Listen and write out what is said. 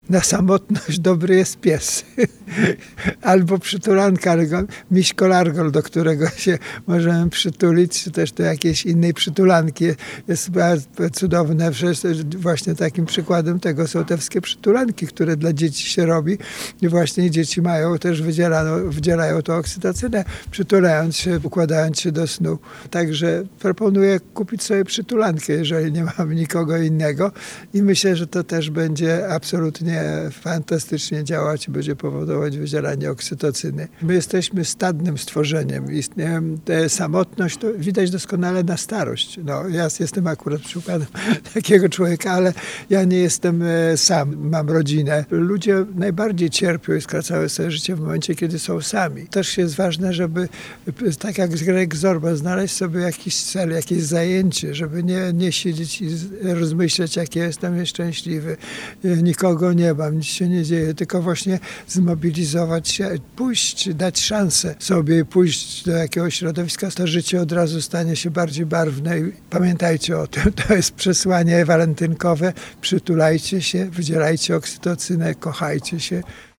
Na samotność dobry jest pies. Albo przytulanka, miś kolargol, do którego się możemy przytulić, czy też do jakiejś innej przytulanki. Jest bardzo cudowne. Właśnie takim przykładem tego są te wszystkie przytulanki, które dla dzieci się robi. I właśnie dzieci mają też wydzielają tą oksytocynę, przytulając się, układając się do snu. Także proponuję kupić sobie przytulankę, jeżeli nie mamy nikogo innego. I myślę, że to też będzie absolutnie fantastycznie działać i będzie powodować wydzielanie oksytocyny. My jesteśmy stadnym stworzeniem. Istnieje samotność, to widać doskonale na starość. No, ja jestem akurat przykładem takiego człowieka, ale ja nie jestem sam, mam rodzinę. Ludzie najbardziej cierpią i skracają sobie życie w momencie, kiedy są sami. Też jest ważne, żeby, tak jak Greg Zorba, znaleźć sobie jakiś cel, jakieś zajęcie, żeby nie siedzieć i rozmyśleć, jak ja jestem nieszczęśliwy, nikogo nie mam, nic się nie dzieje, tylko właśnie zmobilizować się, pójść, dać szansę sobie, pójść do jakiegoś środowiska, to życie od razu stanie się bardziej barwne i pamiętajcie o tym, to jest przesłanie walentynkowe, przytulajcie się, wydzielajcie oksytocynę, kochajcie się.